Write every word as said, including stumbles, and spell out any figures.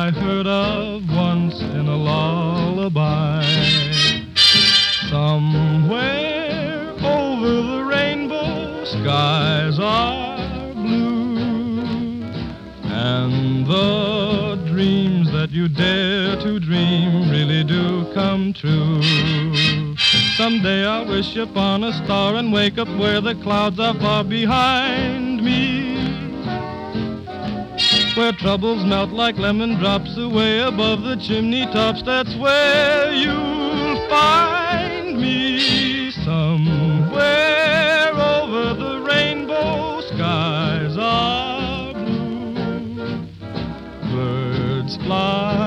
I heard of once in a lullaby. Somewhere over the rainbow, skies are blue, and the dreams that you dare to dream really do come true. Someday I'll wish upon a star and wake up where the clouds are far behind me, where troubles melt like lemon drops away above the chimney tops. That's where you'll find me. Somewhere over the rainbow, skies are blue, birds fly